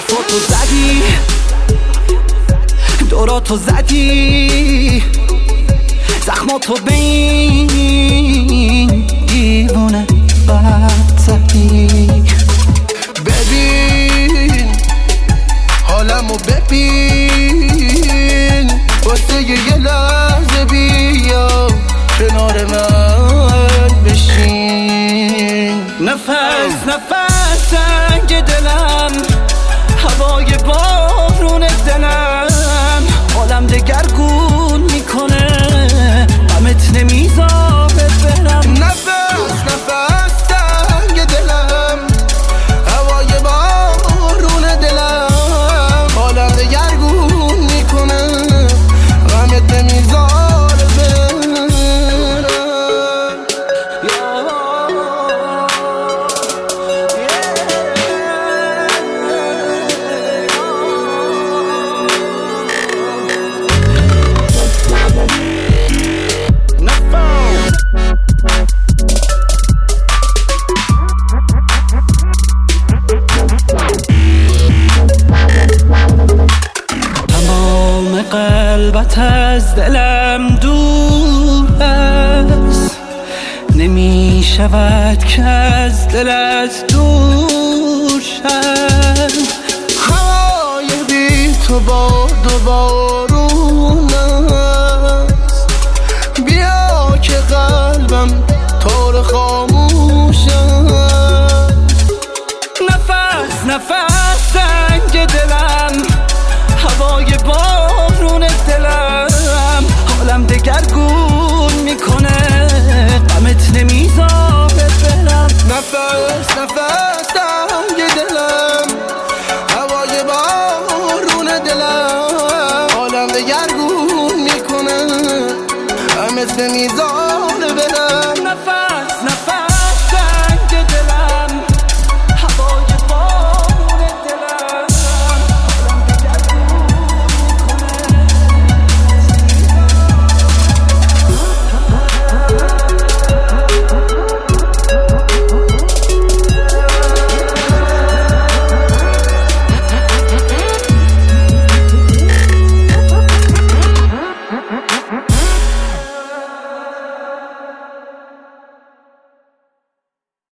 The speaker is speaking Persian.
حرفاتو زدی، دوراتو زدی، زخماتو به این دیوونه بد زدی. ببین حالمو ببین، واسه یه لحظه بیا کنار من بشین. نفس نفس تنگ دلم، هوای بارون دلم، حالم دگرگون میکنه، غمت نمیذاره برم. نفس نفس تنگ دلم، هوای بارون دلم، حالم دگرگون میکنه، غمت نمیذاره برم. قلبت از دلم دور است، نمی شود که از دلت دور شد. هوای بی تو باد و بارون است، بیا که قلبم طور خاموش است. نفس نفس تنگ دلم، هوای بارون دلم، حالم دگرگون میکنه، غمت نمیذاره برم. نفس نفس تنگ دلم، هوای بارون دلم، حالم دگرگون میکنه، غمت نمیذاره.